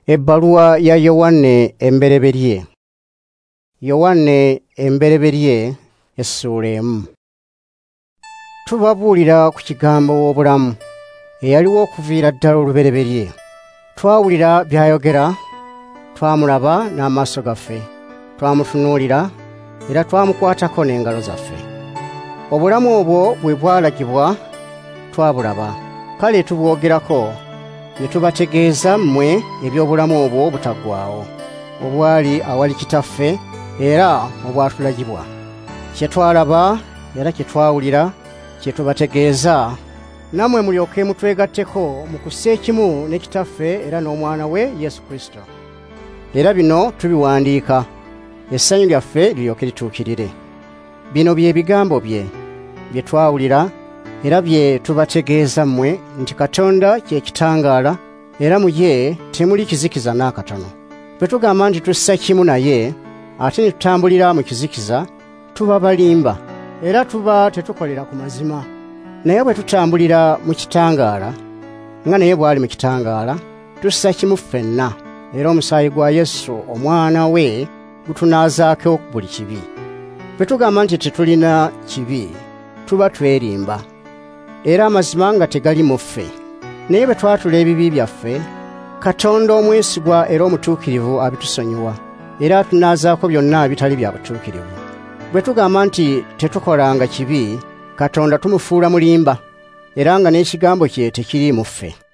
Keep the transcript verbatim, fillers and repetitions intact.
Ebbaluwa ya Yohane embereberye. Yohane embereberye essuula emu. Tubabuulira ku kigambo w'obulamu eyaliwo okuviira ddala olubereberye. Twawulira by'ayogera, twamulaba n'amaaso gaffe, twamutunuulira era twamukwatako n'engalo zaffe. Obulamu obwo bwe bwalagibwa twabulaba, kale tubwogerako ne tubategeeza mmwe eby'obulamu obwo obutaggwaawo, obwali awali Kitaffe era obwatulagibwa. Kye twalaba era kye twawulira kye tubategeeza, nammwe mulyoke mutwegatteko mu kussa ekimu ne Kitaffe era n'Omwana we Yesu Kristo. Era bino tubiwandiika, essanyu lyaffe liryoke lituukirire. Bino bye bigambo bye, bye twawulira era bye tubategeeza mmwe nti Katonda kye kitangaala era mu ye temuli kizikiza n'akatono. Bwe tugamba nti tussa kimu naye ate ne tutambulira mu kizikiza, tuba balimba era tuba tetukolera ku mazima. Naye bwe tutambulira mu kitangaala nga naye bw'ali mu kitangaala, tussa kimu ffenna, era omusaayi gwa Yesu Omwana we gutunaazaako buli kibi. Bwe tugamba nti tetulina kibi, tuba twerimba era amazima nga tegali mu ffe. Naye bwe twatula ebibi byaffe, Katonda omwesigwa era omutuukirivu abitusonyiwa era atunaazaako byonna ebitali bya butuukirivu. Bwe tugamba nti tetukolanga kibi, Katonda tumufuula mulimba era nga n'ekigambo kye tekiri mu ffe.